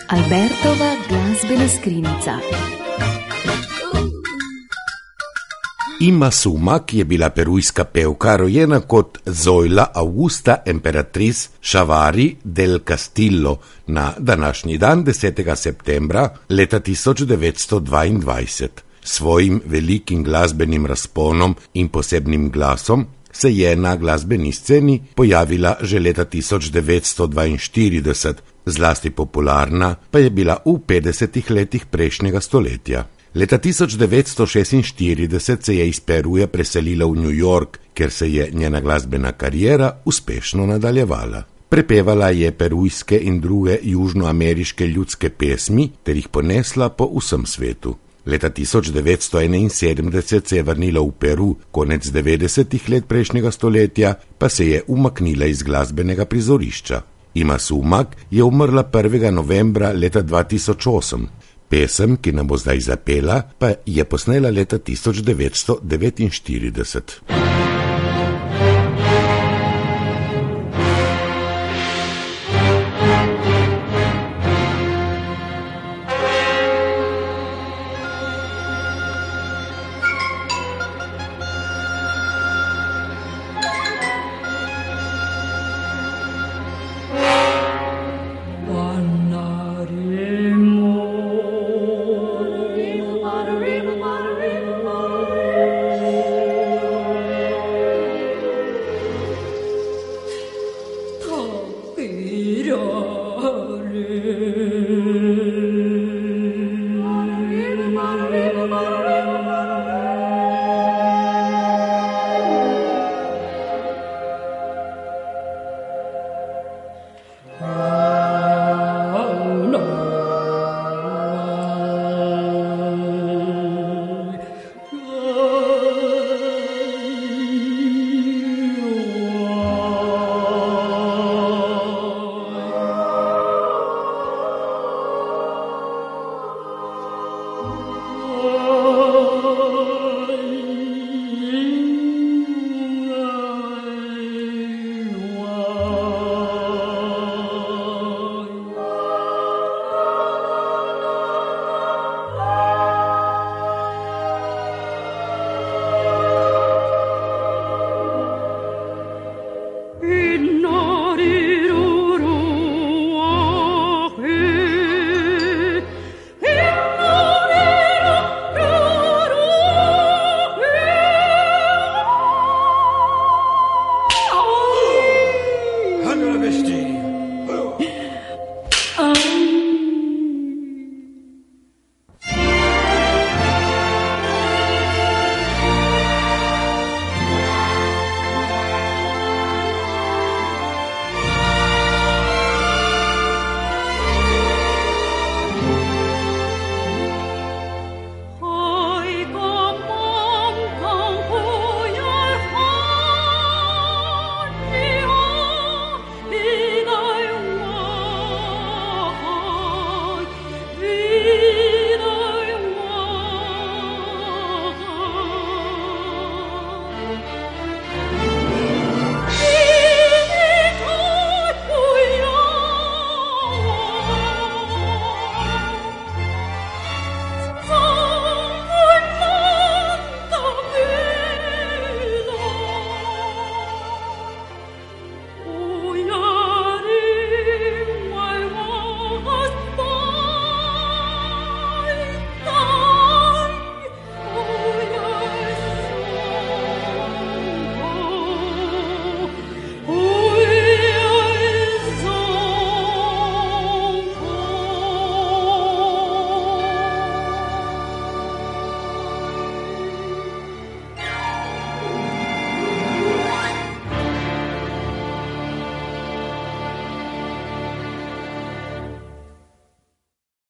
Albertova glasbena skrinjica. Ima Sumak je bila perujska pevka, rojena kot Zoila Augusta Emperatriz Chavari del Castillo na današnji dan 10. septembra leta 1922. Svojim velikim glasbenim razponom in posebnim glasom se je na glasbeni sceni pojavila že leta 1942, zlasti popularna pa je bila v 50. letih prejšnjega stoletja. Leta 1946 se je iz Peruja preselila v New York, kjer se je njena glasbena kariera uspešno nadaljevala. Prepevala je perujske in druge južnoameriške ljudske pesmi ter jih ponesla po vsem svetu. Leta 1971 se je vrnila v Peru, konec 90. let prejšnjega stoletja pa se je umaknila iz glasbenega prizorišča. Ima Sumak je umrla 1. novembra leta 2008. Pesem, ki nam bo zdaj zapela, pa je posnela leta 1949.